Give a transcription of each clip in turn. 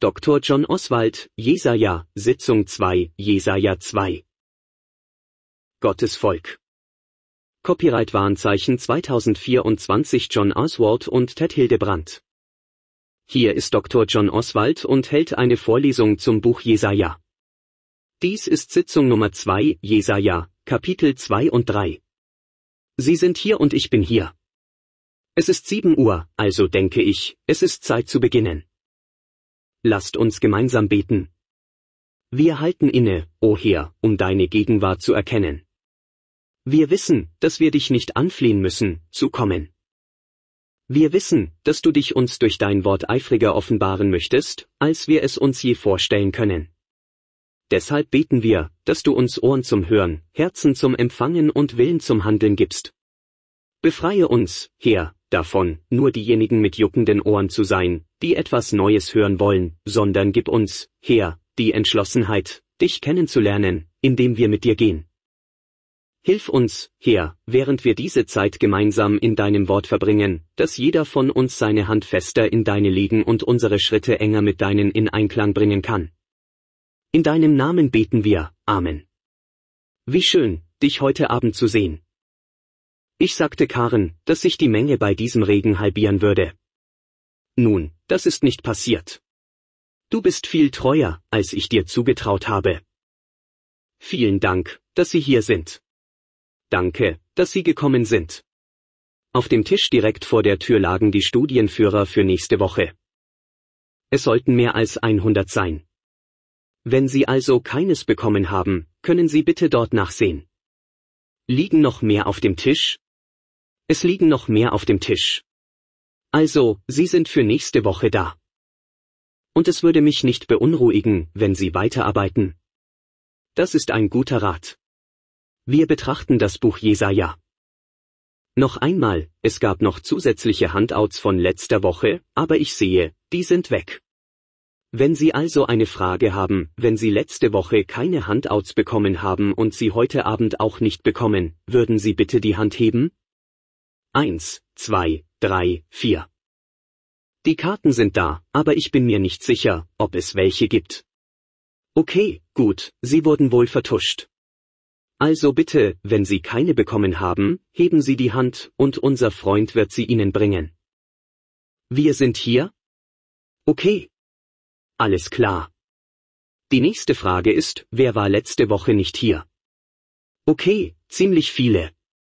Dr. John Oswald, Jesaja, Sitzung 2, Jesaja 2. Gottes Volk. Copyright Warnzeichen 2024 John Oswald und Ted Hildebrandt. Hier ist Dr. John Oswald und hält eine Vorlesung zum Buch Jesaja. Dies ist Sitzung Nummer 2, Jesaja, Kapitel 2 und 3. Sie sind hier und ich bin hier. Es ist 7 Uhr, also denke ich, es ist Zeit zu beginnen. Lasst uns gemeinsam beten. Wir halten inne, o Herr, um deine Gegenwart zu erkennen. Wir wissen, dass wir dich nicht anflehen müssen, zu kommen. Wir wissen, dass du dich uns durch dein Wort eifriger offenbaren möchtest, als wir es uns je vorstellen können. Deshalb beten wir, dass du uns Ohren zum Hören, Herzen zum Empfangen und Willen zum Handeln gibst. Befreie uns, Herr, davon, nur diejenigen mit juckenden Ohren zu sein, die etwas Neues hören wollen, sondern gib uns, Herr, die Entschlossenheit, dich kennenzulernen, indem wir mit dir gehen. Hilf uns, Herr, während wir diese Zeit gemeinsam in deinem Wort verbringen, dass jeder von uns seine Hand fester in deine legen und unsere Schritte enger mit deinen in Einklang bringen kann. In deinem Namen beten wir, Amen. Wie schön, dich heute Abend zu sehen. Ich sagte Karen, dass sich die Menge bei diesem Regen halbieren würde. Nun, das ist nicht passiert. Du bist viel treuer, als ich dir zugetraut habe. Vielen Dank, dass Sie hier sind. Danke, dass Sie gekommen sind. Auf dem Tisch direkt vor der Tür lagen die Studienführer für nächste Woche. Es sollten mehr als 100 sein. Wenn Sie also keines bekommen haben, können Sie bitte dort nachsehen. Liegen noch mehr auf dem Tisch? Es liegen noch mehr auf dem Tisch. Also, Sie sind für nächste Woche da. Und es würde mich nicht beunruhigen, wenn Sie weiterarbeiten. Das ist ein guter Rat. Wir betrachten das Buch Jesaja. Noch einmal, es gab noch zusätzliche Handouts von letzter Woche, aber ich sehe, die sind weg. Wenn Sie also eine Frage haben, wenn Sie letzte Woche keine Handouts bekommen haben und sie heute Abend auch nicht bekommen, würden Sie bitte die Hand heben? 1, 2, 3, 4. Die Karten sind da, aber ich bin mir nicht sicher, ob es welche gibt. Okay, gut, sie wurden wohl vertuscht. Also bitte, wenn Sie keine bekommen haben, heben Sie die Hand und unser Freund wird sie Ihnen bringen. Wir sind hier? Okay. Alles klar. Die nächste Frage ist, wer war letzte Woche nicht hier? Okay, ziemlich viele.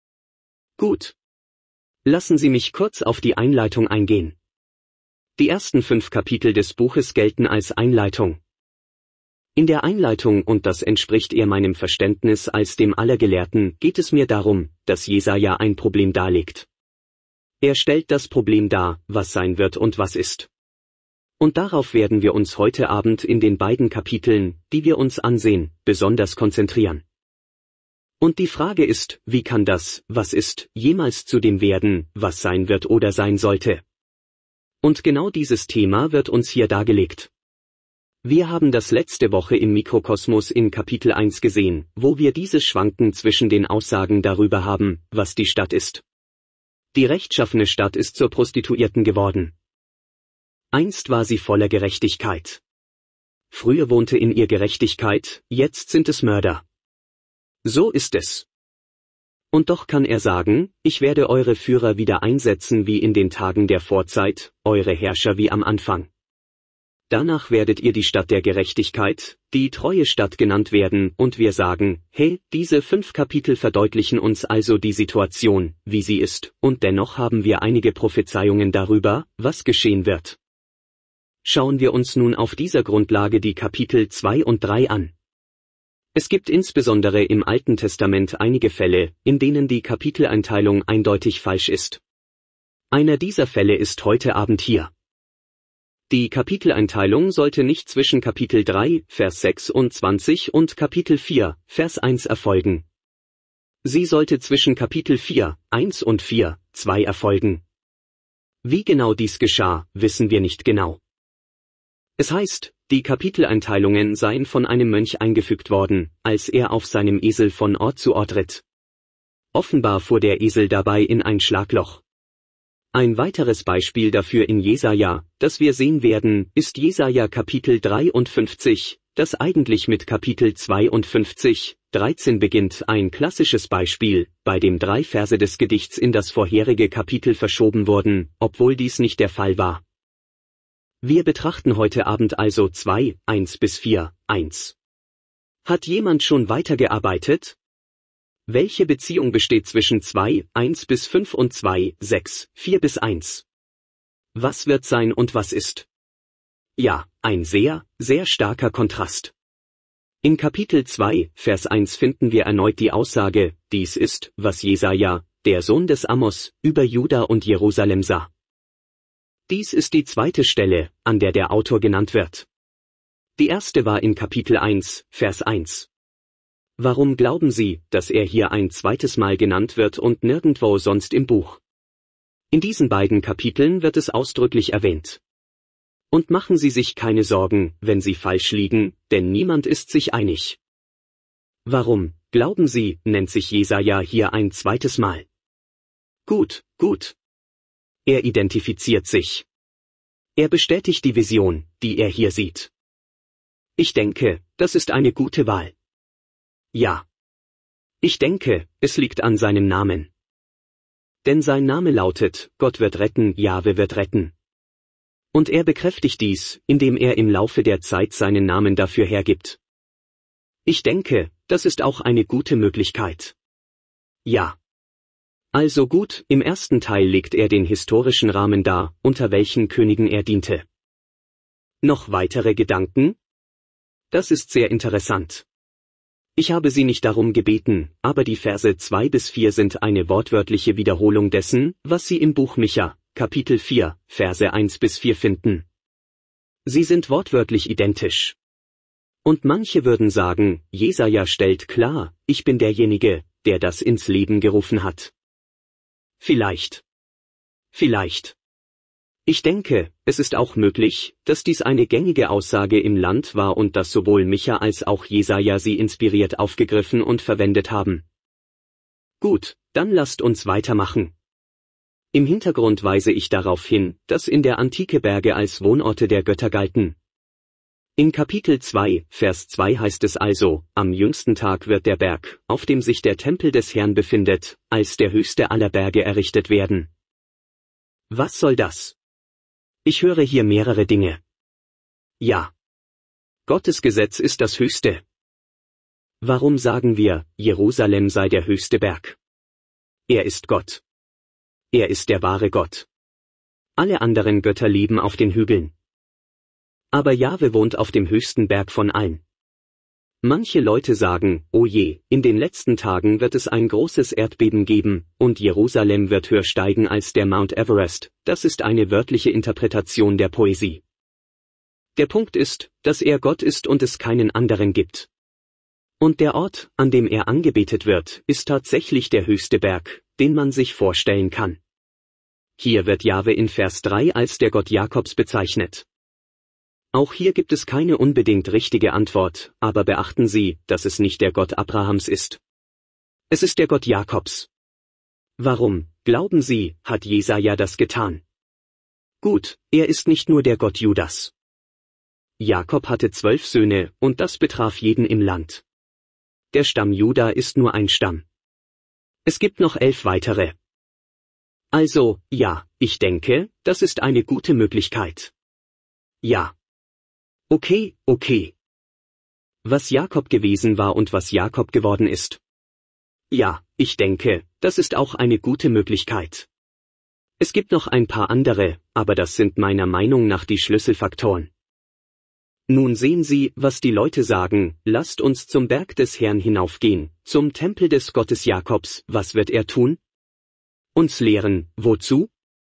Gut. Lassen Sie mich kurz auf die Einleitung eingehen. Die ersten 5 Kapitel des Buches gelten als Einleitung. In der Einleitung, und das entspricht eher meinem Verständnis als dem aller Gelehrten, geht es mir darum, dass Jesaja ein Problem darlegt. Er stellt das Problem dar, was sein wird und was ist. Und darauf werden wir uns heute Abend in den beiden Kapiteln, die wir uns ansehen, besonders konzentrieren. Und die Frage ist, wie kann das, was ist, jemals zu dem werden, was sein wird oder sein sollte? Und genau dieses Thema wird uns hier dargelegt. Wir haben das letzte Woche im Mikrokosmos in Kapitel 1 gesehen, wo wir dieses Schwanken zwischen den Aussagen darüber haben, was die Stadt ist. Die rechtschaffene Stadt ist zur Prostituierten geworden. Einst war sie voller Gerechtigkeit. Früher wohnte in ihr Gerechtigkeit, jetzt sind es Mörder. So ist es. Und doch kann er sagen, ich werde eure Führer wieder einsetzen wie in den Tagen der Vorzeit, eure Herrscher wie am Anfang. Danach werdet ihr die Stadt der Gerechtigkeit, die treue Stadt genannt werden, und wir sagen, hey, diese 5 Kapitel verdeutlichen uns also die Situation, wie sie ist, und dennoch haben wir einige Prophezeiungen darüber, was geschehen wird. Schauen wir uns nun auf dieser Grundlage die Kapitel 2 und 3 an. Es gibt insbesondere im Alten Testament einige Fälle, in denen die Kapiteleinteilung eindeutig falsch ist. Einer dieser Fälle ist heute Abend hier. Die Kapiteleinteilung sollte nicht zwischen Kapitel 3, Vers 26 und Kapitel 4, Vers 1 erfolgen. Sie sollte zwischen Kapitel 4, 1 und 4, 2 erfolgen. Wie genau dies geschah, wissen wir nicht genau. Es heißt, die Kapiteleinteilungen seien von einem Mönch eingefügt worden, als er auf seinem Esel von Ort zu Ort ritt. Offenbar fuhr der Esel dabei in ein Schlagloch. Ein weiteres Beispiel dafür in Jesaja, das wir sehen werden, ist Jesaja Kapitel 53, das eigentlich mit Kapitel 52, 13 beginnt, ein klassisches Beispiel, bei dem 3 Verse des Gedichts in das vorherige Kapitel verschoben wurden, obwohl dies nicht der Fall war. Wir betrachten heute Abend also 2, 1-4, 1. Hat jemand schon weitergearbeitet? Welche Beziehung besteht zwischen 2, 1-5 und 2, 6, 4-1? Was wird sein und was ist? Ja, ein sehr, sehr starker Kontrast. In Kapitel 2, Vers 1 finden wir erneut die Aussage, dies ist, was Jesaja, der Sohn des Amos, über Juda und Jerusalem sah. Dies ist die zweite Stelle, an der der Autor genannt wird. Die erste war in Kapitel 1, Vers 1. Warum glauben Sie, dass er hier ein zweites Mal genannt wird und nirgendwo sonst im Buch? In diesen beiden Kapiteln wird es ausdrücklich erwähnt. Und machen Sie sich keine Sorgen, wenn Sie falsch liegen, denn niemand ist sich einig. Warum, glauben Sie, nennt sich Jesaja hier ein zweites Mal? Gut, gut. Er identifiziert sich. Er bestätigt die Vision, die er hier sieht. Ich denke, das ist eine gute Wahl. Ja. Ich denke, es liegt an seinem Namen. Denn sein Name lautet, Gott wird retten, Jahwe wird retten. Und er bekräftigt dies, indem er im Laufe der Zeit seinen Namen dafür hergibt. Ich denke, das ist auch eine gute Möglichkeit. Ja. Also gut, im ersten Teil legt er den historischen Rahmen dar, unter welchen Königen er diente. Noch weitere Gedanken? Das ist sehr interessant. Ich habe Sie nicht darum gebeten, aber die Verse 2-4 sind eine wortwörtliche Wiederholung dessen, was Sie im Buch Micha, Kapitel 4, Verse 1-4 finden. Sie sind wortwörtlich identisch. Und manche würden sagen, Jesaja stellt klar, ich bin derjenige, der das ins Leben gerufen hat. Vielleicht. Vielleicht. Ich denke, es ist auch möglich, dass dies eine gängige Aussage im Land war und dass sowohl Micha als auch Jesaja sie inspiriert aufgegriffen und verwendet haben. Gut, dann lasst uns weitermachen. Im Hintergrund weise ich darauf hin, dass in der Antike Berge als Wohnorte der Götter galten. In Kapitel 2, Vers 2 heißt es also, am jüngsten Tag wird der Berg, auf dem sich der Tempel des Herrn befindet, als der höchste aller Berge errichtet werden. Was soll das? Ich höre hier mehrere Dinge. Ja. Gottes Gesetz ist das Höchste. Warum sagen wir, Jerusalem sei der höchste Berg? Er ist Gott. Er ist der wahre Gott. Alle anderen Götter leben auf den Hügeln. Aber Jahwe wohnt auf dem höchsten Berg von allen. Manche Leute sagen, oh je, in den letzten Tagen wird es ein großes Erdbeben geben, und Jerusalem wird höher steigen als der Mount Everest. Das ist eine wörtliche Interpretation der Poesie. Der Punkt ist, dass er Gott ist und es keinen anderen gibt. Und der Ort, an dem er angebetet wird, ist tatsächlich der höchste Berg, den man sich vorstellen kann. Hier wird Jahwe in Vers 3 als der Gott Jakobs bezeichnet. Auch hier gibt es keine unbedingt richtige Antwort, aber beachten Sie, dass es nicht der Gott Abrahams ist. Es ist der Gott Jakobs. Warum, glauben Sie, hat Jesaja das getan? Gut, er ist nicht nur der Gott Judas. Jakob hatte 12 Söhne, und das betraf jeden im Land. Der Stamm Juda ist nur ein Stamm. Es gibt noch 11 weitere. Also, ja, ich denke, das ist eine gute Möglichkeit. Ja. Okay, okay. Was Jakob gewesen war und was Jakob geworden ist. Ja, ich denke, das ist auch eine gute Möglichkeit. Es gibt noch ein paar andere, aber das sind meiner Meinung nach die Schlüsselfaktoren. Nun sehen Sie, was die Leute sagen, lasst uns zum Berg des Herrn hinaufgehen, zum Tempel des Gottes Jakobs. Was wird er tun? Uns lehren, wozu?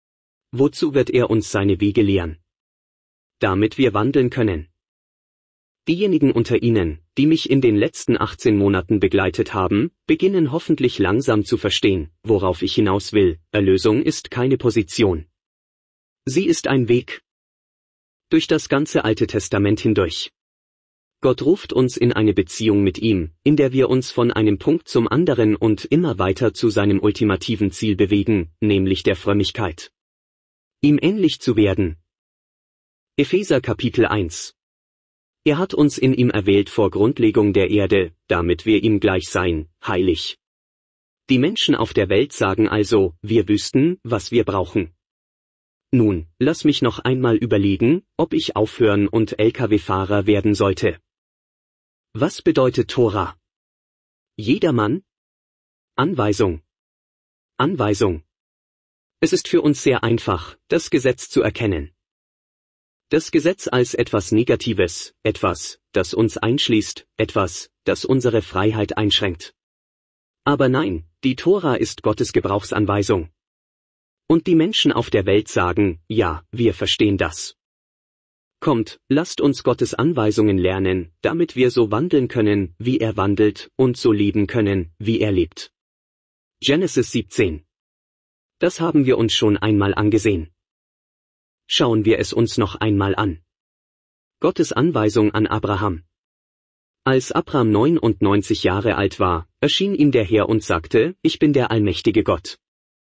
Wozu wird er uns seine Wege lehren? Damit wir wandeln können. Diejenigen unter Ihnen, die mich in den letzten 18 Monaten begleitet haben, beginnen hoffentlich langsam zu verstehen, worauf ich hinaus will. Erlösung ist keine Position. Sie ist ein Weg. Durch das ganze Alte Testament hindurch. Gott ruft uns in eine Beziehung mit ihm, in der wir uns von einem Punkt zum anderen und immer weiter zu seinem ultimativen Ziel bewegen, nämlich der Frömmigkeit. ihm ähnlich zu werden. Epheser Kapitel 1. Er hat uns in ihm erwählt vor Grundlegung der Erde, damit wir ihm gleich seien, heilig. Die Menschen auf der Welt sagen also, wir wüssten, was wir brauchen. Nun, lass mich noch einmal überlegen, ob ich aufhören und Lkw-Fahrer werden sollte. Was bedeutet Tora? Jedermann? Anweisung. Anweisung. Es ist für uns sehr einfach, das Gesetz zu erkennen. Das Gesetz als etwas Negatives, etwas, das uns einschließt, etwas, das unsere Freiheit einschränkt. Aber nein, die Tora ist Gottes Gebrauchsanweisung. Und die Menschen auf der Welt sagen, ja, wir verstehen das. Kommt, lasst uns Gottes Anweisungen lernen, damit wir so wandeln können, wie er wandelt, und so leben können, wie er lebt. Genesis 17. Das haben wir uns schon einmal angesehen. Schauen wir es uns noch einmal an. Gottes Anweisung an Abraham. Als Abraham 99 Jahre alt war, erschien ihm der Herr und sagte, ich bin der allmächtige Gott.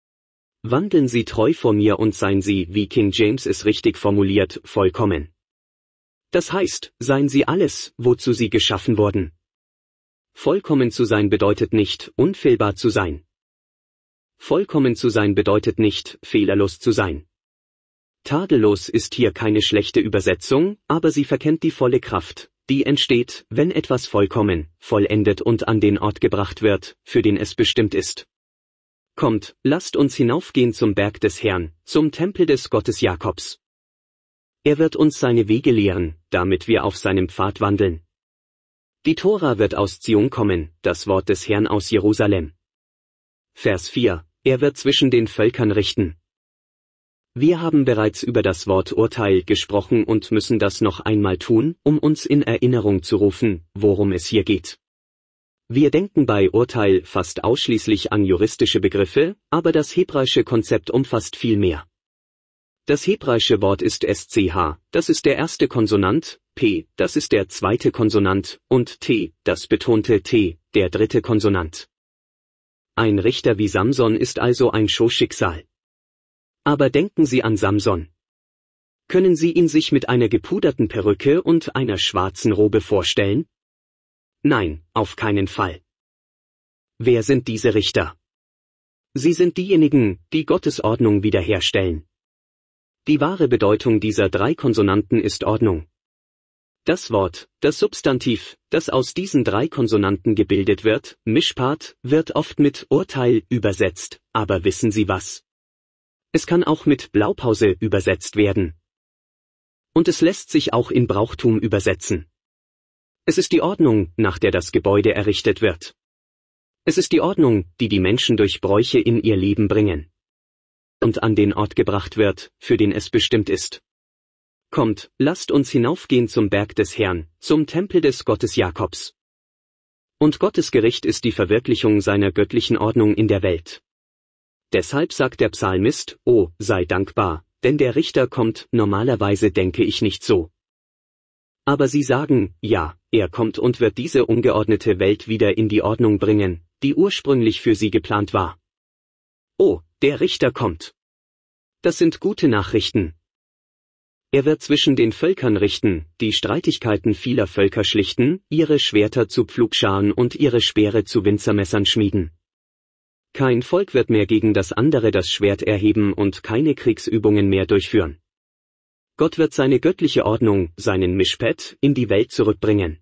Wandeln Sie treu vor mir und seien Sie, wie King James es richtig formuliert, vollkommen. Das heißt, seien Sie alles, wozu Sie geschaffen wurden. Vollkommen zu sein bedeutet nicht, unfehlbar zu sein. Vollkommen zu sein bedeutet nicht, fehlerlos zu sein. Tadellos ist hier keine schlechte Übersetzung, aber sie verkennt die volle Kraft, die entsteht, wenn etwas vollkommen, vollendet und an den Ort gebracht wird, für den es bestimmt ist. Kommt, lasst uns hinaufgehen zum Berg des Herrn, zum Tempel des Gottes Jakobs. Er wird uns seine Wege lehren, damit wir auf seinem Pfad wandeln. Die Tora wird aus Zion kommen, das Wort des Herrn aus Jerusalem. Vers 4, er wird zwischen den Völkern richten. Wir haben bereits über das Wort Urteil gesprochen und müssen das noch einmal tun, um uns in Erinnerung zu rufen, worum es hier geht. Wir denken bei Urteil fast ausschließlich an juristische Begriffe, aber das hebräische Konzept umfasst viel mehr. Das hebräische Wort ist SCH, das ist der erste Konsonant, P, das ist der zweite Konsonant, und T, das betonte T, der dritte Konsonant. Ein Richter wie Samson ist also ein Showschicksal. Aber denken Sie an Samson. Können Sie ihn sich mit einer gepuderten Perücke und einer schwarzen Robe vorstellen? Nein, auf keinen Fall. Wer sind diese Richter? Sie sind diejenigen, die Gottes Ordnung wiederherstellen. Die wahre Bedeutung dieser drei Konsonanten ist Ordnung. Das Wort, das Substantiv, das aus diesen drei Konsonanten gebildet wird, Mishpat, wird oft mit Urteil übersetzt, aber wissen Sie was? Es kann auch mit Blaupause übersetzt werden. Und es lässt sich auch in Brauchtum übersetzen. Es ist die Ordnung, nach der das Gebäude errichtet wird. Es ist die Ordnung, die die Menschen durch Bräuche in ihr Leben bringen. Und an den Ort gebracht wird, für den es bestimmt ist. Kommt, lasst uns hinaufgehen zum Berg des Herrn, zum Tempel des Gottes Jakobs. Und Gottes Gericht ist die Verwirklichung seiner göttlichen Ordnung in der Welt. Deshalb sagt der Psalmist, oh, sei dankbar, denn der Richter kommt, normalerweise denke ich nicht so. Aber sie sagen, ja, er kommt und wird diese ungeordnete Welt wieder in die Ordnung bringen, die ursprünglich für sie geplant war. Oh, der Richter kommt. Das sind gute Nachrichten. Er wird zwischen den Völkern richten, die Streitigkeiten vieler Völker schlichten, ihre Schwerter zu Pflugscharen und ihre Speere zu Winzermessern schmieden. Kein Volk wird mehr gegen das andere das Schwert erheben und keine Kriegsübungen mehr durchführen. Gott wird seine göttliche Ordnung, seinen Mishpat, in die Welt zurückbringen.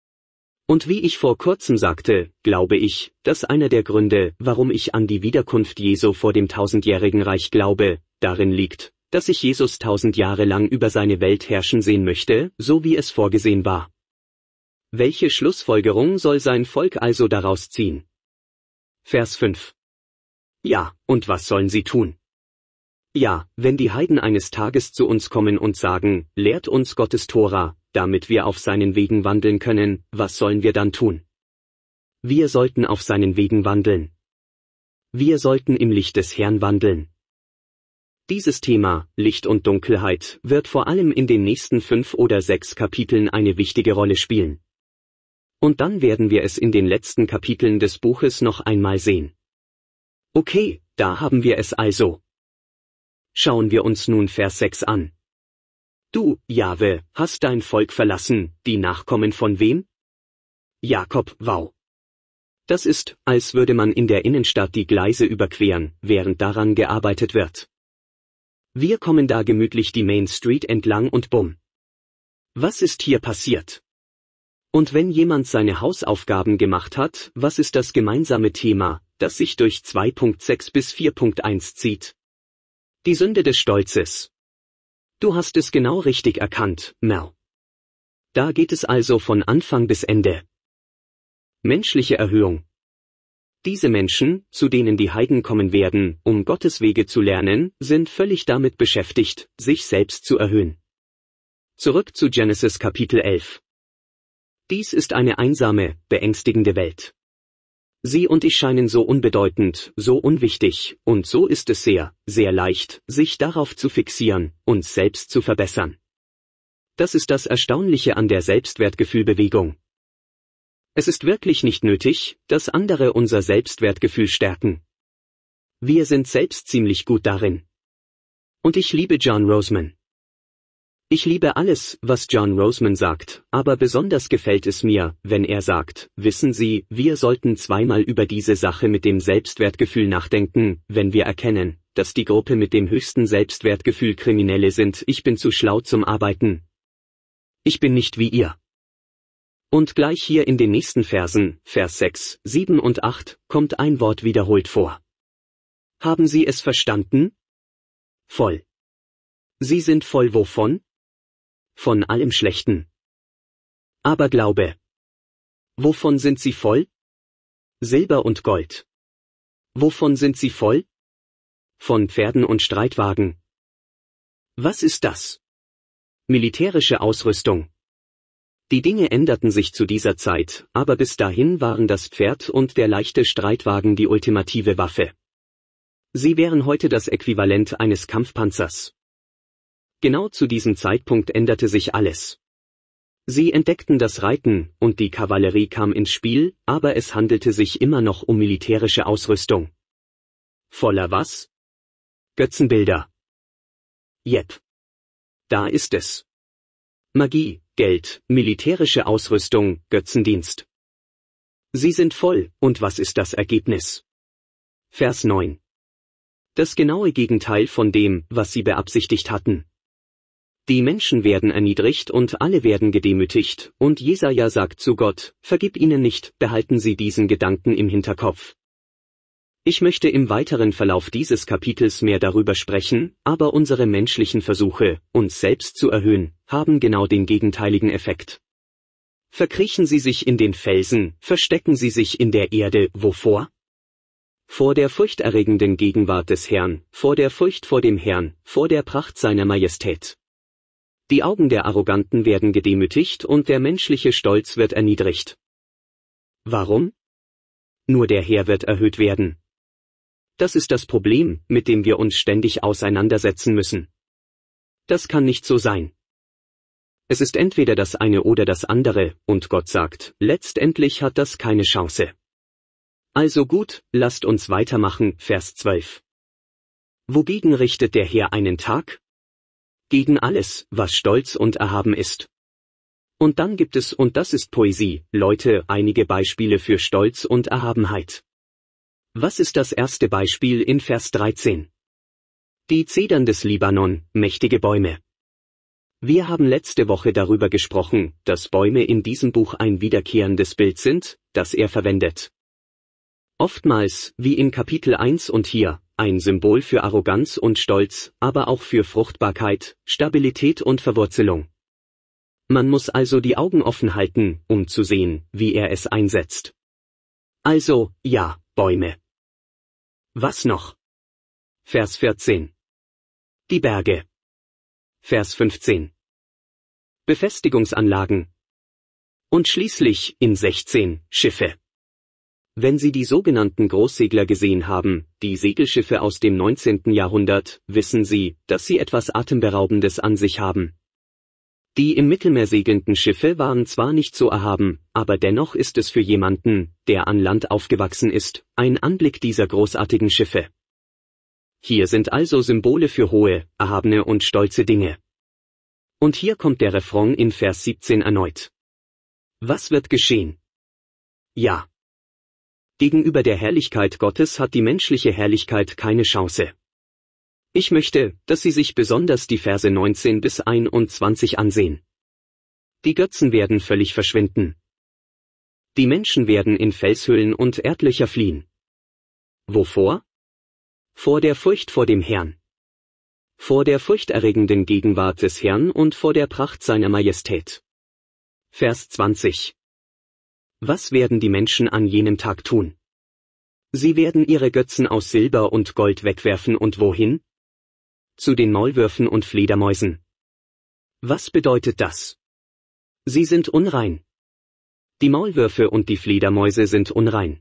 Und wie ich vor kurzem sagte, glaube ich, dass einer der Gründe, warum ich an die Wiederkunft Jesu vor dem 1000-jährigen Reich glaube, darin liegt, dass ich Jesus 1000 Jahre lang über seine Welt herrschen sehen möchte, so wie es vorgesehen war. Welche Schlussfolgerung soll sein Volk also daraus ziehen? Vers 5. Ja, und was sollen sie tun? Ja, wenn die Heiden eines Tages zu uns kommen und sagen, lehrt uns Gottes Tora, damit wir auf seinen Wegen wandeln können, was sollen wir dann tun? Wir sollten auf seinen Wegen wandeln. Wir sollten im Licht des Herrn wandeln. Dieses Thema, Licht und Dunkelheit, wird vor allem in den nächsten 5 oder 6 Kapiteln eine wichtige Rolle spielen. Und dann werden wir es in den letzten Kapiteln des Buches noch einmal sehen. Okay, da haben wir es also. Schauen wir uns nun Vers 6 an. Du, Jahwe, hast dein Volk verlassen, die Nachkommen von wem? Jakob, wow. Das ist, als würde man in der Innenstadt die Gleise überqueren, während daran gearbeitet wird. Wir kommen da gemütlich die Main Street entlang und bumm. Was ist hier passiert? Und wenn jemand seine Hausaufgaben gemacht hat, was ist das gemeinsame Thema, das sich durch 2.6 bis 4.1 zieht? Die Sünde des Stolzes. Du hast es genau richtig erkannt, Mel. Da geht es also von Anfang bis Ende. Menschliche Erhöhung. Diese Menschen, zu denen die Heiden kommen werden, um Gottes Wege zu lernen, sind völlig damit beschäftigt, sich selbst zu erhöhen. Zurück zu Genesis Kapitel 11. Dies ist eine einsame, beängstigende Welt. Sie und ich scheinen so unbedeutend, so unwichtig, und so ist es sehr, sehr leicht, sich darauf zu fixieren, uns selbst zu verbessern. Das ist das Erstaunliche an der Selbstwertgefühlbewegung. Es ist wirklich nicht nötig, dass andere unser Selbstwertgefühl stärken. Wir sind selbst ziemlich gut darin. Und ich liebe John Roseman. Ich liebe alles, was John Roseman sagt, aber besonders gefällt es mir, wenn er sagt, wissen Sie, wir sollten zweimal über diese Sache mit dem Selbstwertgefühl nachdenken, wenn wir erkennen, dass die Gruppe mit dem höchsten Selbstwertgefühl Kriminelle sind. Ich bin zu schlau zum Arbeiten. Ich bin nicht wie ihr. Und gleich hier in den nächsten Versen, Vers 6, 7 und 8, kommt ein Wort wiederholt vor. Haben Sie es verstanden? Voll. Sie sind voll wovon? Von allem Schlechten. Aber Glaube. Wovon sind Sie voll? Silber und Gold. Wovon sind Sie voll? Von Pferden und Streitwagen. Was ist das? Militärische Ausrüstung. Die Dinge änderten sich zu dieser Zeit, aber bis dahin waren das Pferd und der leichte Streitwagen die ultimative Waffe. Sie wären heute das Äquivalent eines Kampfpanzers. Genau zu diesem Zeitpunkt änderte sich alles. Sie entdeckten das Reiten, und die Kavallerie kam ins Spiel, aber es handelte sich immer noch um militärische Ausrüstung. Voller was? Götzenbilder. Jep. Da ist es. Magie, Geld, militärische Ausrüstung, Götzendienst. Sie sind voll, und was ist das Ergebnis? Vers 9. Das genaue Gegenteil von dem, was sie beabsichtigt hatten. Die Menschen werden erniedrigt und alle werden gedemütigt, und Jesaja sagt zu Gott, vergib ihnen nicht, behalten Sie diesen Gedanken im Hinterkopf. Ich möchte im weiteren Verlauf dieses Kapitels mehr darüber sprechen, aber unsere menschlichen Versuche, uns selbst zu erhöhen, haben genau den gegenteiligen Effekt. Verkriechen Sie sich in den Felsen, verstecken Sie sich in der Erde, wovor? Vor der furchterregenden Gegenwart des Herrn, vor der Furcht vor dem Herrn, vor der Pracht seiner Majestät. Die Augen der Arroganten werden gedemütigt und der menschliche Stolz wird erniedrigt. Warum? Nur der Herr wird erhöht werden. Das ist das Problem, mit dem wir uns ständig auseinandersetzen müssen. Das kann nicht so sein. Es ist entweder das eine oder das andere, und Gott sagt, letztendlich hat das keine Chance. Also gut, lasst uns weitermachen, Vers 12. Wogegen richtet der Herr einen Tag? Gegen alles, was stolz und erhaben ist. Und dann gibt es, und das ist Poesie, Leute, einige Beispiele für Stolz und Erhabenheit. Was ist das erste Beispiel in Vers 13? Die Zedern des Libanon, mächtige Bäume. Wir haben letzte Woche darüber gesprochen, dass Bäume in diesem Buch ein wiederkehrendes Bild sind, das er verwendet. Oftmals, wie in Kapitel 1 und hier, ein Symbol für Arroganz und Stolz, aber auch für Fruchtbarkeit, Stabilität und Verwurzelung. Man muss also die Augen offen halten, um zu sehen, wie er es einsetzt. Also, ja, Bäume. Was noch? Vers 14. Die Berge. Vers 15. Befestigungsanlagen. Und schließlich, in 16, Schiffe. Wenn Sie die sogenannten Großsegler gesehen haben, die Segelschiffe aus dem 19. Jahrhundert, wissen Sie, dass sie etwas Atemberaubendes an sich haben. Die im Mittelmeer segelnden Schiffe waren zwar nicht so erhaben, aber dennoch ist es für jemanden, der an Land aufgewachsen ist, ein Anblick dieser großartigen Schiffe. Hier sind also Symbole für hohe, erhabene und stolze Dinge. Und hier kommt der Refrain in Vers 17 erneut. Was wird geschehen? Ja. Gegenüber der Herrlichkeit Gottes hat die menschliche Herrlichkeit keine Chance. Ich möchte, dass Sie sich besonders die Verse 19 bis 21 ansehen. Die Götzen werden völlig verschwinden. Die Menschen werden in Felshöhlen und Erdlöcher fliehen. Wovor? Vor der Furcht vor dem Herrn. Vor der furchterregenden Gegenwart des Herrn und vor der Pracht seiner Majestät. Vers 20. Was werden die Menschen an jenem Tag tun? Sie werden ihre Götzen aus Silber und Gold wegwerfen und wohin? Zu den Maulwürfen und Fledermäusen. Was bedeutet das? Sie sind unrein. Die Maulwürfe und die Fledermäuse sind unrein.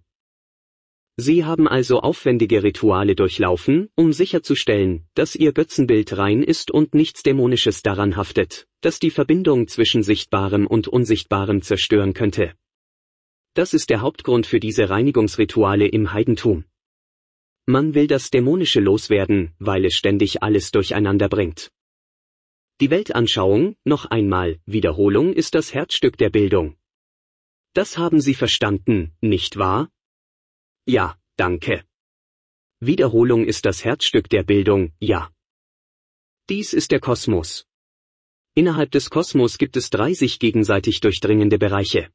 Sie haben also aufwendige Rituale durchlaufen, um sicherzustellen, dass ihr Götzenbild rein ist und nichts Dämonisches daran haftet, das die Verbindung zwischen Sichtbarem und Unsichtbarem zerstören könnte. Das ist der Hauptgrund für diese Reinigungsrituale im Heidentum. Man will das Dämonische loswerden, weil es ständig alles durcheinander bringt. Die Weltanschauung, noch einmal, Wiederholung ist das Herzstück der Bildung. Das haben Sie verstanden, nicht wahr? Ja, danke. Wiederholung ist das Herzstück der Bildung, ja. Dies ist der Kosmos. Innerhalb des Kosmos gibt es 3 sich gegenseitig durchdringende Bereiche.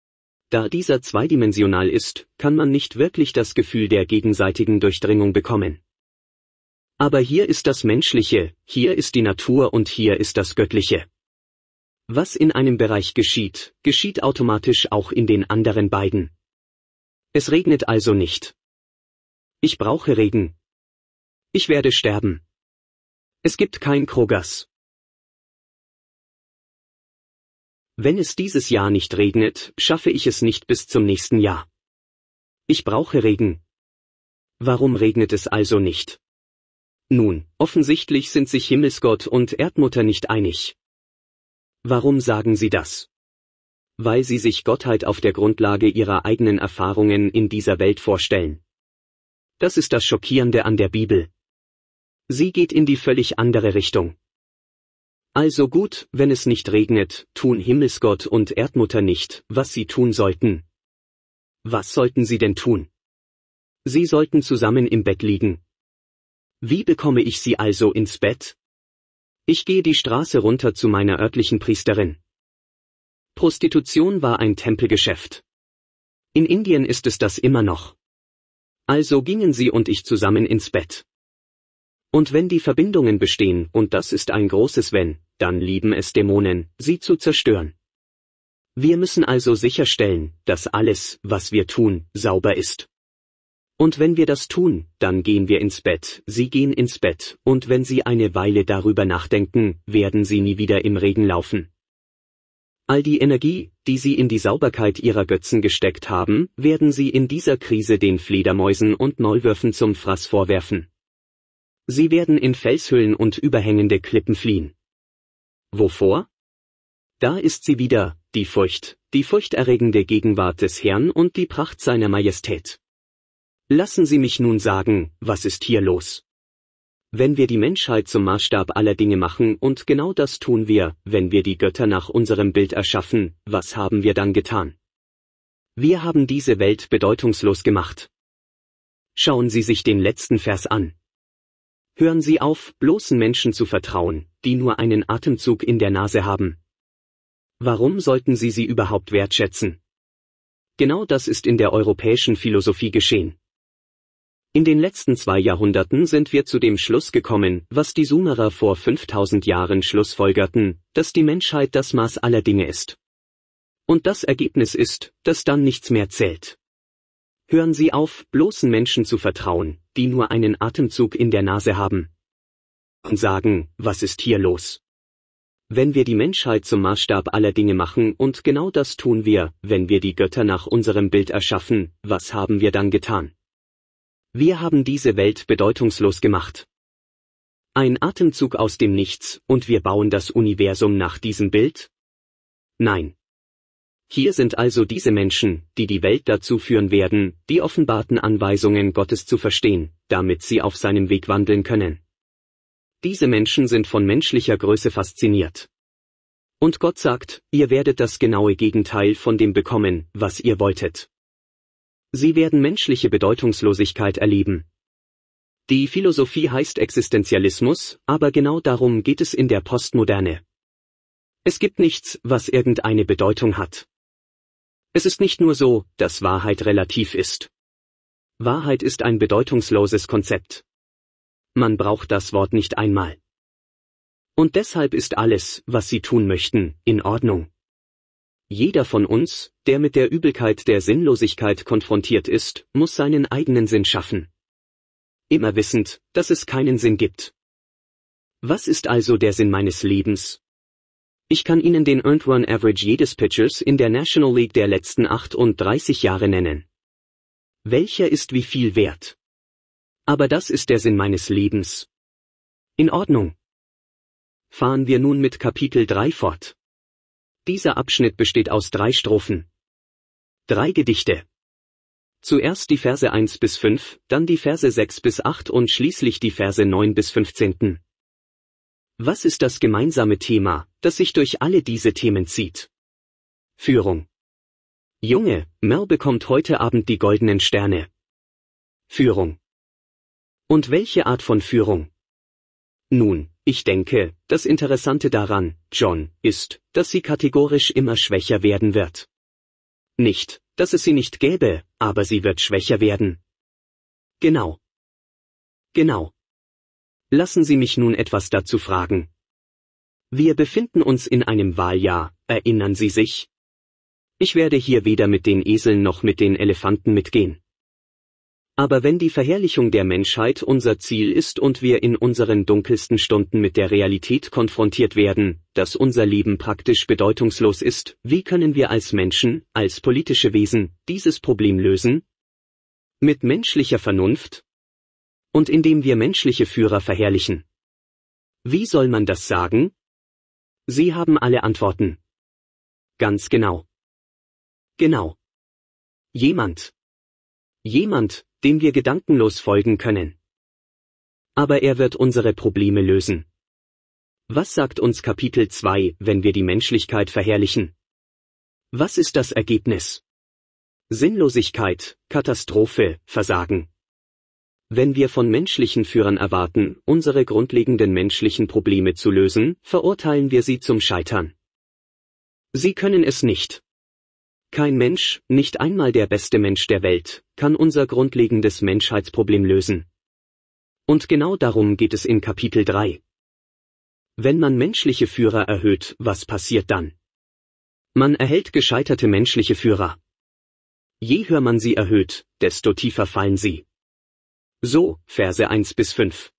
Da dieser zweidimensional ist, kann man nicht wirklich das Gefühl der gegenseitigen Durchdringung bekommen. Aber hier ist das Menschliche, hier ist die Natur und hier ist das Göttliche. Was in einem Bereich geschieht, geschieht automatisch auch in den anderen beiden. Es regnet also nicht. Ich brauche Regen. Ich werde sterben. Es gibt kein Krogers. Wenn es dieses Jahr nicht regnet, schaffe ich es nicht bis zum nächsten Jahr. Ich brauche Regen. Warum regnet es also nicht? Nun, offensichtlich sind sich Himmelsgott und Erdmutter nicht einig. Warum sagen Sie das? Weil Sie sich Gottheit auf der Grundlage Ihrer eigenen Erfahrungen in dieser Welt vorstellen. Das ist das Schockierende an der Bibel. Sie geht in die völlig andere Richtung. Also gut, wenn es nicht regnet, tun Himmelsgott und Erdmutter nicht, was sie tun sollten. Was sollten sie denn tun? Sie sollten zusammen im Bett liegen. Wie bekomme ich sie also ins Bett? Ich gehe die Straße runter zu meiner örtlichen Priesterin. Prostitution war ein Tempelgeschäft. In Indien ist es das immer noch. Also gingen sie und ich zusammen ins Bett. Und wenn die Verbindungen bestehen, und das ist ein großes Wenn, dann lieben es Dämonen, sie zu zerstören. Wir müssen also sicherstellen, dass alles, was wir tun, sauber ist. Und wenn wir das tun, dann gehen wir ins Bett, sie gehen ins Bett, und wenn sie eine Weile darüber nachdenken, werden sie nie wieder im Regen laufen. All die Energie, die sie in die Sauberkeit ihrer Götzen gesteckt haben, werden sie in dieser Krise den Fledermäusen und Maulwürfen zum Fraß vorwerfen. Sie werden in Felshöhlen und überhängende Klippen fliehen. Wovor? Da ist sie wieder, die furchterregende Gegenwart des Herrn und die Pracht seiner Majestät. Lassen Sie mich nun sagen, was ist hier los? Wenn wir die Menschheit zum Maßstab aller Dinge machen, und genau das tun wir, wenn wir die Götter nach unserem Bild erschaffen, was haben wir dann getan? Wir haben diese Welt bedeutungslos gemacht. Schauen Sie sich den letzten Vers an. Hören Sie auf, bloßen Menschen zu vertrauen, die nur einen Atemzug in der Nase haben. Warum sollten Sie sie überhaupt wertschätzen? Genau das ist in der europäischen Philosophie geschehen. In den letzten 2 Jahrhunderten sind wir zu dem Schluss gekommen, was die Sumerer vor 5000 Jahren schlussfolgerten, dass die Menschheit das Maß aller Dinge ist. Und das Ergebnis ist, dass dann nichts mehr zählt. Hören Sie auf, bloßen Menschen zu vertrauen, die nur einen Atemzug in der Nase haben. Und sagen, was ist hier los? Wenn wir die Menschheit zum Maßstab aller Dinge machen, und genau das tun wir, wenn wir die Götter nach unserem Bild erschaffen, was haben wir dann getan? Wir haben diese Welt bedeutungslos gemacht. Ein Atemzug aus dem Nichts, und wir bauen das Universum nach diesem Bild? Nein. Hier sind also diese Menschen, die die Welt dazu führen werden, die offenbarten Anweisungen Gottes zu verstehen, damit sie auf seinem Weg wandeln können. Diese Menschen sind von menschlicher Größe fasziniert. Und Gott sagt, ihr werdet das genaue Gegenteil von dem bekommen, was ihr wolltet. Sie werden menschliche Bedeutungslosigkeit erleben. Die Philosophie heißt Existenzialismus, aber genau darum geht es in der Postmoderne. Es gibt nichts, was irgendeine Bedeutung hat. Es ist nicht nur so, dass Wahrheit relativ ist. Wahrheit ist ein bedeutungsloses Konzept. Man braucht das Wort nicht einmal. Und deshalb ist alles, was Sie tun möchten, in Ordnung. Jeder von uns, der mit der Übelkeit der Sinnlosigkeit konfrontiert ist, muss seinen eigenen Sinn schaffen. Immer wissend, dass es keinen Sinn gibt. Was ist also der Sinn meines Lebens? Ich kann Ihnen den Earned Run Average jedes Pitchers in der National League der letzten 38 Jahre nennen. Welcher ist wie viel wert? Aber das ist der Sinn meines Lebens. In Ordnung. Fahren wir nun mit Kapitel 3 fort. Dieser Abschnitt besteht aus 3 Strophen. 3 Gedichte. Zuerst die Verse 1 bis 5, dann die Verse 6 bis 8 und schließlich die Verse 9 bis 15. Was ist das gemeinsame Thema, das sich durch alle diese Themen zieht? Führung. Junge, Mel bekommt heute Abend die goldenen Sterne. Führung. Und welche Art von Führung? Nun, ich denke, das Interessante daran, John, ist, dass sie kategorisch immer schwächer werden wird. Nicht, dass es sie nicht gäbe, aber sie wird schwächer werden. Genau. Genau. Lassen Sie mich nun etwas dazu fragen. Wir befinden uns in einem Wahljahr, erinnern Sie sich? Ich werde hier weder mit den Eseln noch mit den Elefanten mitgehen. Aber wenn die Verherrlichung der Menschheit unser Ziel ist und wir in unseren dunkelsten Stunden mit der Realität konfrontiert werden, dass unser Leben praktisch bedeutungslos ist, wie können wir als Menschen, als politische Wesen, dieses Problem lösen? Mit menschlicher Vernunft? Und indem wir menschliche Führer verherrlichen. Wie soll man das sagen? Sie haben alle Antworten. Ganz genau. Genau. Jemand, dem wir gedankenlos folgen können. Aber er wird unsere Probleme lösen. Was sagt uns Kapitel 2, wenn wir die Menschlichkeit verherrlichen? Was ist das Ergebnis? Sinnlosigkeit, Katastrophe, Versagen. Wenn wir von menschlichen Führern erwarten, unsere grundlegenden menschlichen Probleme zu lösen, verurteilen wir sie zum Scheitern. Sie können es nicht. Kein Mensch, nicht einmal der beste Mensch der Welt, kann unser grundlegendes Menschheitsproblem lösen. Und genau darum geht es in Kapitel 3. Wenn man menschliche Führer erhöht, was passiert dann? Man erhält gescheiterte menschliche Führer. Je höher man sie erhöht, desto tiefer fallen sie. So, Verse 1 bis 5.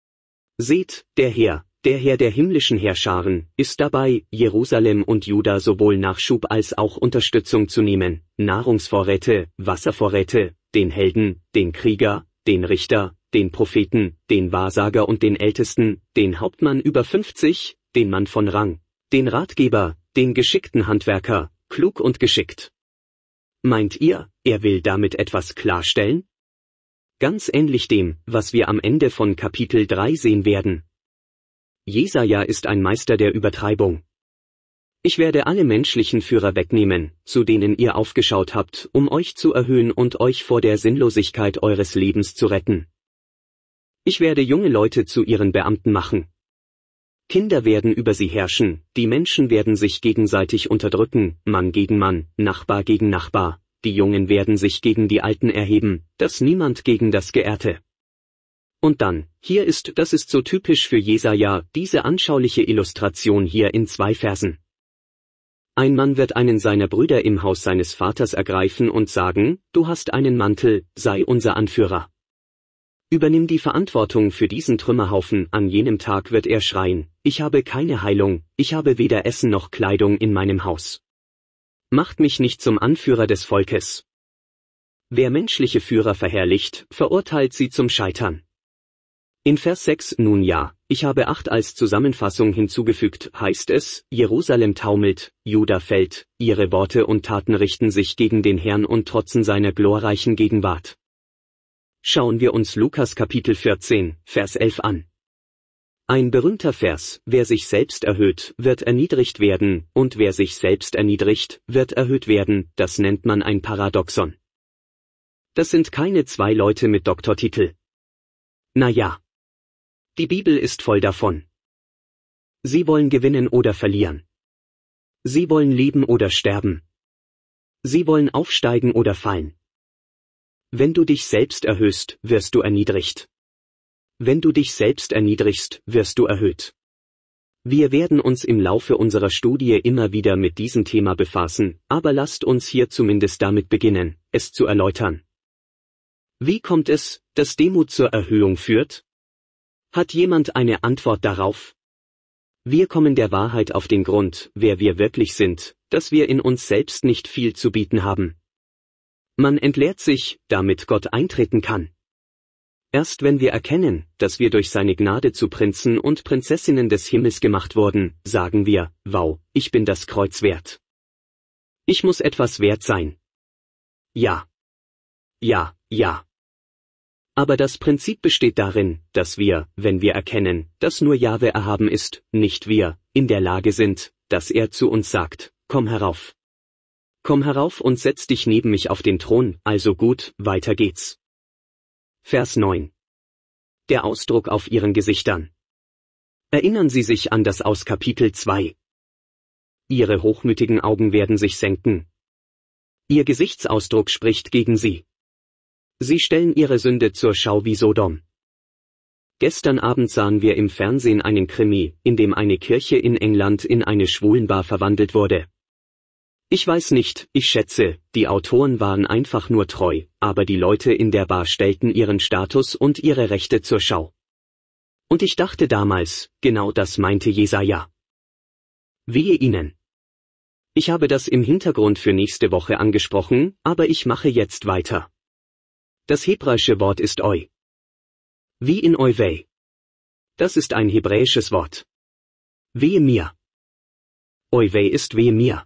Seht, der Herr der himmlischen Heerscharen, ist dabei, Jerusalem und Juda sowohl Nachschub als auch Unterstützung zu nehmen, Nahrungsvorräte, Wasservorräte, den Helden, den Krieger, den Richter, den Propheten, den Wahrsager und den Ältesten, den Hauptmann über 50, den Mann von Rang, den Ratgeber, den geschickten Handwerker, klug und geschickt. Meint ihr, er will damit etwas klarstellen? Ganz ähnlich dem, was wir am Ende von Kapitel 3 sehen werden. Jesaja ist ein Meister der Übertreibung. Ich werde alle menschlichen Führer wegnehmen, zu denen ihr aufgeschaut habt, um euch zu erhöhen und euch vor der Sinnlosigkeit eures Lebens zu retten. Ich werde junge Leute zu ihren Beamten machen. Kinder werden über sie herrschen, die Menschen werden sich gegenseitig unterdrücken, Mann gegen Mann, Nachbar gegen Nachbar, die Jungen werden sich gegen die Alten erheben, das Niemand gegen das Geehrte. Und dann, das ist so typisch für Jesaja, diese anschauliche Illustration hier in 2 Versen. Ein Mann wird einen seiner Brüder im Haus seines Vaters ergreifen und sagen, du hast einen Mantel, sei unser Anführer. Übernimm die Verantwortung für diesen Trümmerhaufen, an jenem Tag wird er schreien, ich habe keine Heilung, ich habe weder Essen noch Kleidung in meinem Haus. Macht mich nicht zum Anführer des Volkes. Wer menschliche Führer verherrlicht, verurteilt sie zum Scheitern. In Vers 6 nun ja, ich habe 8 als Zusammenfassung hinzugefügt, heißt es, Jerusalem taumelt, Juda fällt, ihre Worte und Taten richten sich gegen den Herrn und trotzen seiner glorreichen Gegenwart. Schauen wir uns Lukas Kapitel 14, Vers 11 an. Ein berühmter Vers, wer sich selbst erhöht, wird erniedrigt werden, und wer sich selbst erniedrigt, wird erhöht werden, das nennt man ein Paradoxon. Das sind keine zwei Leute mit Doktortitel. Na ja. Die Bibel ist voll davon. Sie wollen gewinnen oder verlieren. Sie wollen leben oder sterben. Sie wollen aufsteigen oder fallen. Wenn du dich selbst erhöhst, wirst du erniedrigt. Wenn du dich selbst erniedrigst, wirst du erhöht. Wir werden uns im Laufe unserer Studie immer wieder mit diesem Thema befassen, aber lasst uns hier zumindest damit beginnen, es zu erläutern. Wie kommt es, dass Demut zur Erhöhung führt? Hat jemand eine Antwort darauf? Wir kommen der Wahrheit auf den Grund, wer wir wirklich sind, dass wir in uns selbst nicht viel zu bieten haben. Man entleert sich, damit Gott eintreten kann. Erst wenn wir erkennen, dass wir durch seine Gnade zu Prinzen und Prinzessinnen des Himmels gemacht wurden, sagen wir, wow, ich bin das Kreuz wert. Ich muss etwas wert sein. Ja. Ja, ja. Aber das Prinzip besteht darin, dass wir, wenn wir erkennen, dass nur Jahwe erhaben ist, nicht wir, in der Lage sind, dass er zu uns sagt, komm herauf. Komm herauf und setz dich neben mich auf den Thron, also gut, weiter geht's. Vers 9. Der Ausdruck auf ihren Gesichtern. Erinnern Sie sich an das aus Kapitel 2. Ihre hochmütigen Augen werden sich senken. Ihr Gesichtsausdruck spricht gegen sie. Sie stellen ihre Sünde zur Schau wie Sodom. Gestern Abend sahen wir im Fernsehen einen Krimi, in dem eine Kirche in England in eine Schwulenbar verwandelt wurde. Ich weiß nicht, ich schätze, die Autoren waren einfach nur treu, aber die Leute in der Bar stellten ihren Status und ihre Rechte zur Schau. Und ich dachte damals, genau das meinte Jesaja. Wehe ihnen. Ich habe das im Hintergrund für nächste Woche angesprochen, aber ich mache jetzt weiter. Das hebräische Wort ist eu. Wie in Euwei. Das ist ein hebräisches Wort. Wehe mir. Euwei ist wehe mir.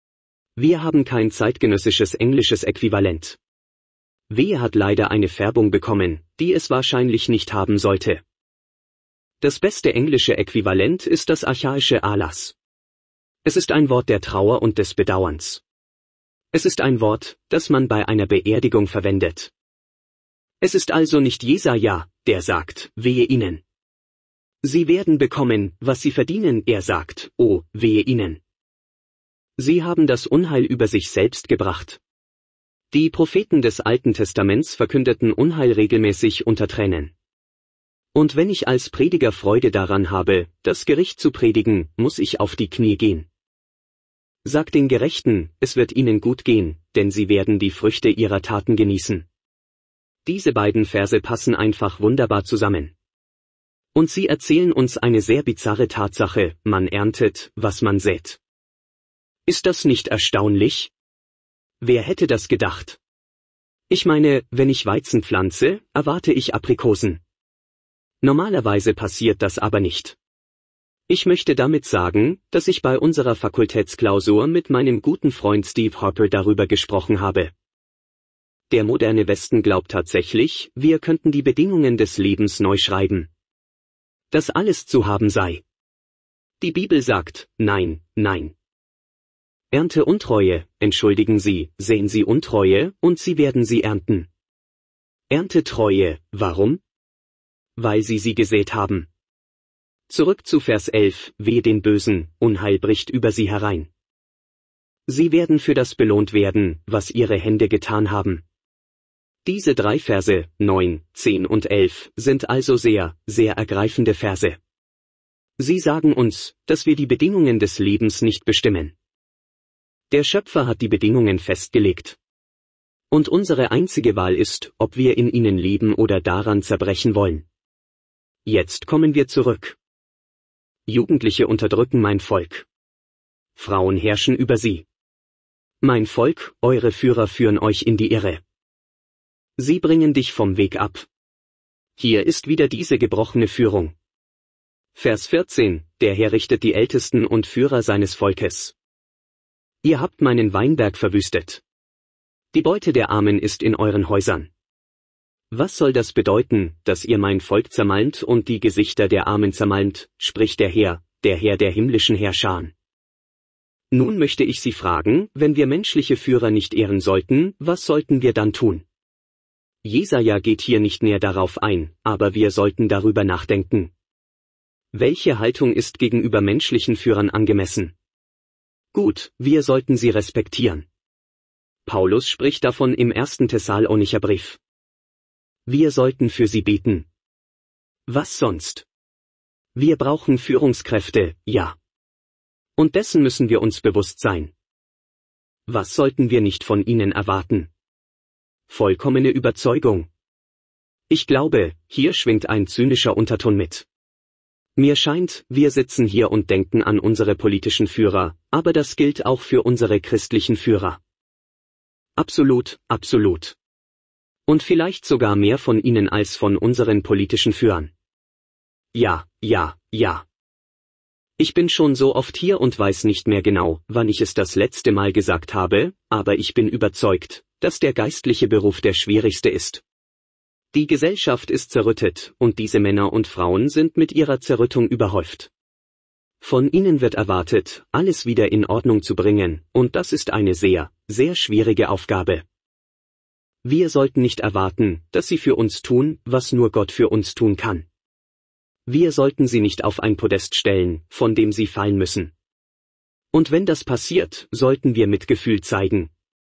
Wir haben kein zeitgenössisches englisches Äquivalent. Wehe hat leider eine Färbung bekommen, die es wahrscheinlich nicht haben sollte. Das beste englische Äquivalent ist das archaische Alas. Es ist ein Wort der Trauer und des Bedauerns. Es ist ein Wort, das man bei einer Beerdigung verwendet. Es ist also nicht Jesaja, der sagt, wehe ihnen. Sie werden bekommen, was sie verdienen, er sagt, oh, wehe ihnen. Sie haben das Unheil über sich selbst gebracht. Die Propheten des Alten Testaments verkündeten Unheil regelmäßig unter Tränen. Und wenn ich als Prediger Freude daran habe, das Gericht zu predigen, muss ich auf die Knie gehen. Sagt den Gerechten, es wird ihnen gut gehen, denn sie werden die Früchte ihrer Taten genießen. Diese beiden Verse passen einfach wunderbar zusammen. Und sie erzählen uns eine sehr bizarre Tatsache, man erntet, was man sät. Ist das nicht erstaunlich? Wer hätte das gedacht? Ich meine, wenn ich Weizen pflanze, erwarte ich Aprikosen. Normalerweise passiert das aber nicht. Ich möchte damit sagen, dass ich bei unserer Fakultätsklausur mit meinem guten Freund Steve Harper darüber gesprochen habe. Der moderne Westen glaubt tatsächlich, wir könnten die Bedingungen des Lebens neu schreiben. Dass alles zu haben sei. Die Bibel sagt, nein, nein. Ernte Untreue, entschuldigen Sie, säen Sie Untreue, und Sie werden sie ernten. Ernte Treue, warum? Weil Sie gesät haben. Zurück zu Vers 11, wehe den Bösen, Unheil bricht über sie herein. Sie werden für das belohnt werden, was ihre Hände getan haben. Diese 3 Verse, 9, 10 und 11, sind also sehr, sehr ergreifende Verse. Sie sagen uns, dass wir die Bedingungen des Lebens nicht bestimmen. Der Schöpfer hat die Bedingungen festgelegt. Und unsere einzige Wahl ist, ob wir in ihnen leben oder daran zerbrechen wollen. Jetzt kommen wir zurück. Jugendliche unterdrücken mein Volk. Frauen herrschen über sie. Mein Volk, eure Führer führen euch in die Irre. Sie bringen dich vom Weg ab. hier ist wieder diese gebrochene Führung. Vers 14, der Herr richtet die Ältesten und Führer seines Volkes. Ihr habt meinen Weinberg verwüstet. Die Beute der Armen ist in euren Häusern. Was soll das bedeuten, dass ihr mein Volk zermalmt und die Gesichter der Armen zermalmt, spricht der Herr der himmlischen Herrscher. Nun möchte ich Sie fragen, wenn wir menschliche Führer nicht ehren sollten, was sollten wir dann tun? Jesaja geht hier nicht näher darauf ein, aber wir sollten darüber nachdenken. Welche Haltung ist gegenüber menschlichen Führern angemessen? Gut, wir sollten sie respektieren. Paulus spricht davon im 1. Thessalonicher Brief. Wir sollten für sie beten. Was sonst? Wir brauchen Führungskräfte, ja. Und dessen müssen wir uns bewusst sein. Was sollten wir nicht von ihnen erwarten? Vollkommene Überzeugung. Ich glaube, hier schwingt ein zynischer Unterton mit. Mir scheint, wir sitzen hier und denken an unsere politischen Führer, aber das gilt auch für unsere christlichen Führer. Absolut, absolut. Und vielleicht sogar mehr von ihnen als von unseren politischen Führern. Ja, ja, ja. Ich bin schon so oft hier und weiß nicht mehr genau, wann ich es das letzte Mal gesagt habe, aber ich bin überzeugt, dass der geistliche Beruf der schwierigste ist. Die Gesellschaft ist zerrüttet, und diese Männer und Frauen sind mit ihrer Zerrüttung überhäuft. Von ihnen wird erwartet, alles wieder in Ordnung zu bringen, und das ist eine sehr, sehr schwierige Aufgabe. Wir sollten nicht erwarten, dass sie für uns tun, was nur Gott für uns tun kann. Wir sollten sie nicht auf ein Podest stellen, von dem sie fallen müssen. Und wenn das passiert, sollten wir Mitgefühl zeigen.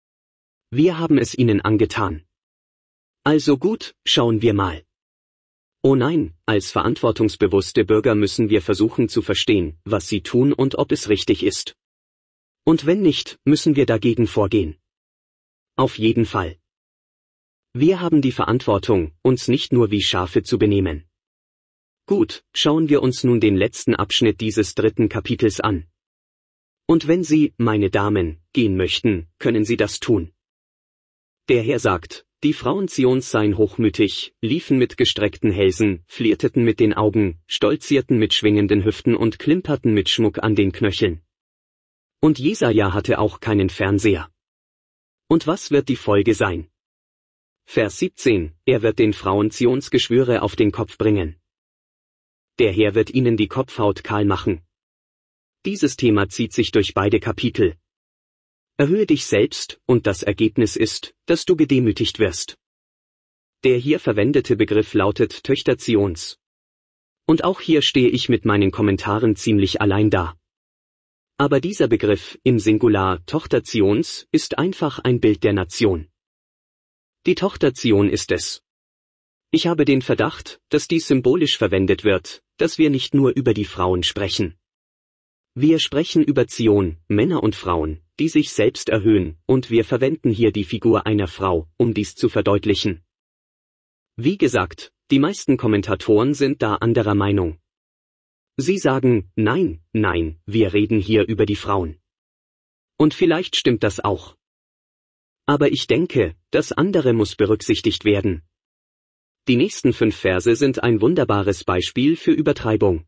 Wir haben es ihnen angetan. Also gut, schauen wir mal. Oh nein, als verantwortungsbewusste Bürger müssen wir versuchen zu verstehen, was sie tun und ob es richtig ist. Und wenn nicht, müssen wir dagegen vorgehen. Auf jeden Fall. Wir haben die Verantwortung, uns nicht nur wie Schafe zu benehmen. Gut, schauen wir uns nun den letzten Abschnitt dieses 3. Kapitels an. Und wenn Sie, meine Damen, gehen möchten, können Sie das tun. Der Herr sagt, die Frauen Zions seien hochmütig, liefen mit gestreckten Hälsen, flirteten mit den Augen, stolzierten mit schwingenden Hüften und klimperten mit Schmuck an den Knöcheln. Und Jesaja hatte auch keinen Fernseher. Und was wird die Folge sein? Vers 17, er wird den Frauen Zions Geschwüre auf den Kopf bringen. Der Herr wird ihnen die Kopfhaut kahl machen. Dieses Thema zieht sich durch beide Kapitel. Erhöhe dich selbst, und das Ergebnis ist, dass du gedemütigt wirst. Der hier verwendete Begriff lautet Töchter Zions. Und auch hier stehe ich mit meinen Kommentaren ziemlich allein da. Aber dieser Begriff, im Singular Tochter Zions, ist einfach ein Bild der Nation. Die Tochter Zion ist es. Ich habe den Verdacht, dass dies symbolisch verwendet wird, dass wir nicht nur über die Frauen sprechen. Wir sprechen über Zion, Männer und Frauen, die sich selbst erhöhen, und wir verwenden hier die Figur einer Frau, um dies zu verdeutlichen. Wie gesagt, die meisten Kommentatoren sind da anderer Meinung. Sie sagen, nein, nein, wir reden hier über die Frauen. Und vielleicht stimmt das auch. Aber ich denke, das andere muss berücksichtigt werden. Die nächsten 5 Verse sind ein wunderbares Beispiel für Übertreibung.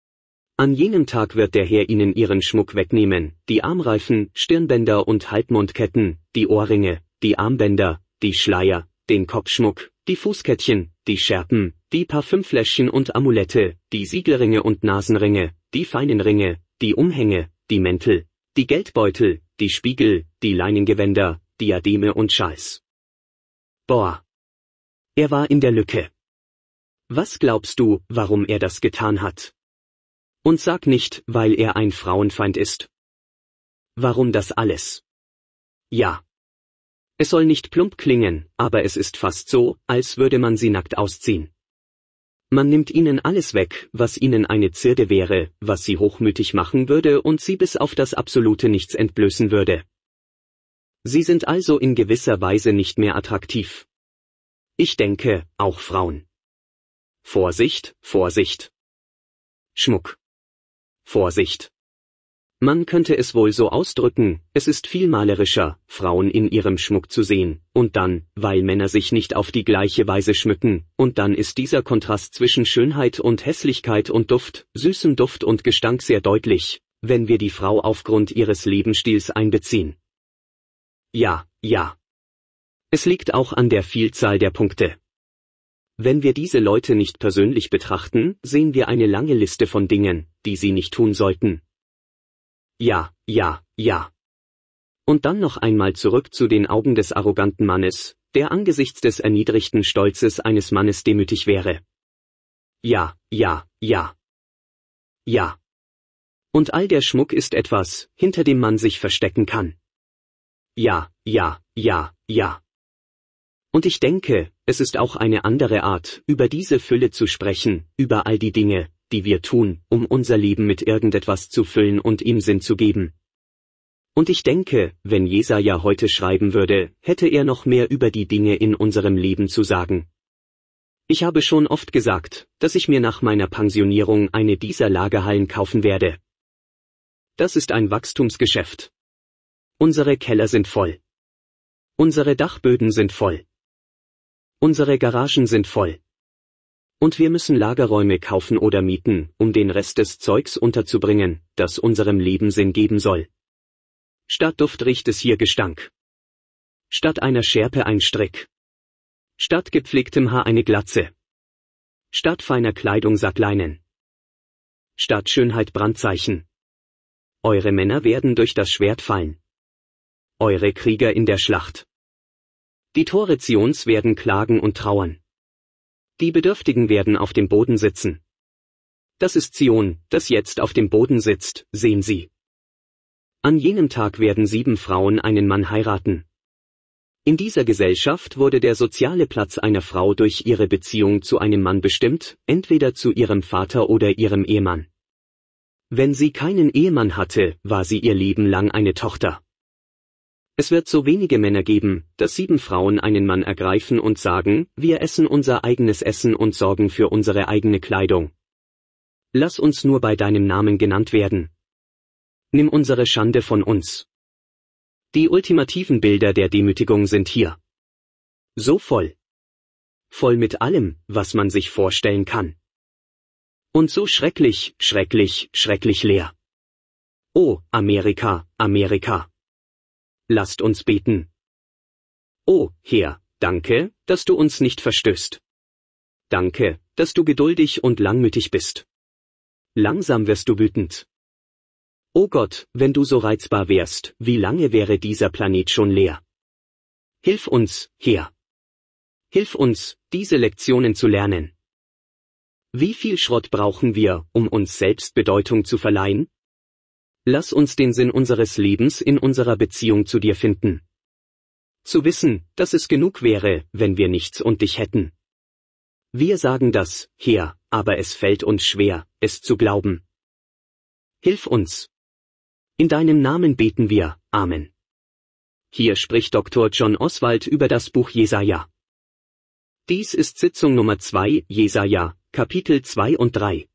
An jenem Tag wird der Herr ihnen ihren Schmuck wegnehmen, die Armreifen, Stirnbänder und Halbmondketten, die Ohrringe, die Armbänder, die Schleier, den Kopfschmuck, die Fußkettchen, die Schärpen, die Parfümfläschchen und Amulette, die Siegelringe und Nasenringe, die feinen Ringe, die Umhänge, die Mäntel, die Geldbeutel, die Spiegel, die Leinengewänder, Diademe und Schals. Boah! Er war in der Lücke. Was glaubst du, warum er das getan hat? Und sag nicht, weil er ein Frauenfeind ist. Warum das alles? Ja. Es soll nicht plump klingen, aber es ist fast so, als würde man sie nackt ausziehen. Man nimmt ihnen alles weg, was ihnen eine Zierde wäre, was sie hochmütig machen würde und sie bis auf das absolute Nichts entblößen würde. Sie sind also in gewisser Weise nicht mehr attraktiv. Ich denke, auch Frauen. Vorsicht, Vorsicht. Schmuck. Vorsicht. Man könnte es wohl so ausdrücken, es ist viel malerischer, Frauen in ihrem Schmuck zu sehen, und dann, weil Männer sich nicht auf die gleiche Weise schmücken, und dann ist dieser Kontrast zwischen Schönheit und Hässlichkeit und Duft, süßem Duft und Gestank sehr deutlich, wenn wir die Frau aufgrund ihres Lebensstils einbeziehen. Ja, ja. Es liegt auch an der Vielzahl der Punkte. Wenn wir diese Leute nicht persönlich betrachten, sehen wir eine lange Liste von Dingen, die sie nicht tun sollten. Ja, ja, ja. Und dann noch einmal zurück zu den Augen des arroganten Mannes, der angesichts des erniedrigten Stolzes eines Mannes demütig wäre. Ja, ja, ja. Ja. Und all der Schmuck ist etwas, hinter dem man sich verstecken kann. Ja, ja, ja, ja. Und ich denke, es ist auch eine andere Art, über diese Fülle zu sprechen, über all die Dinge, die wir tun, um unser Leben mit irgendetwas zu füllen und ihm Sinn zu geben. Und ich denke, wenn Jesaja heute schreiben würde, hätte er noch mehr über die Dinge in unserem Leben zu sagen. Ich habe schon oft gesagt, dass ich mir nach meiner Pensionierung eine dieser Lagerhallen kaufen werde. Das ist ein Wachstumsgeschäft. Unsere Keller sind voll. Unsere Dachböden sind voll. Unsere Garagen sind voll. Und wir müssen Lagerräume kaufen oder mieten, um den Rest des Zeugs unterzubringen, das unserem Leben Sinn geben soll. Statt Duft riecht es hier Gestank. Statt einer Schärpe ein Strick. Statt gepflegtem Haar eine Glatze. Statt feiner Kleidung Sackleinen. Statt Schönheit Brandzeichen. Eure Männer werden durch das Schwert fallen. Eure Krieger in der Schlacht. Die Tore Zions werden klagen und trauern. Die Bedürftigen werden auf dem Boden sitzen. Das ist Zion, das jetzt auf dem Boden sitzt, sehen Sie. An jenem Tag werden 7 Frauen einen Mann heiraten. In dieser Gesellschaft wurde der soziale Platz einer Frau durch ihre Beziehung zu einem Mann bestimmt, entweder zu ihrem Vater oder ihrem Ehemann. Wenn sie keinen Ehemann hatte, war sie ihr Leben lang eine Tochter. Es wird so wenige Männer geben, dass 7 Frauen einen Mann ergreifen und sagen, wir essen unser eigenes Essen und sorgen für unsere eigene Kleidung. Lass uns nur bei deinem Namen genannt werden. Nimm unsere Schande von uns. Die ultimativen Bilder der Demütigung sind hier. So voll. Voll mit allem, was man sich vorstellen kann. Und so schrecklich, schrecklich, schrecklich leer. Oh, Amerika, Amerika. Lasst uns beten. Oh, Herr, danke, dass du uns nicht verstößt. Danke, dass du geduldig und langmütig bist. Langsam wirst du wütend. Oh Gott, wenn du so reizbar wärst, wie lange wäre dieser Planet schon leer? Hilf uns, Herr. Hilf uns, diese Lektionen zu lernen. Wie viel Schrott brauchen wir, um uns selbst Bedeutung zu verleihen? Lass uns den Sinn unseres Lebens in unserer Beziehung zu dir finden. Zu wissen, dass es genug wäre, wenn wir nichts und dich hätten. Wir sagen das, Herr, aber es fällt uns schwer, es zu glauben. Hilf uns. In deinem Namen beten wir, Amen. Hier spricht Dr. John Oswald über das Buch Jesaja. Dies ist Sitzung Nummer 2, Jesaja, Kapitel 2 und 3.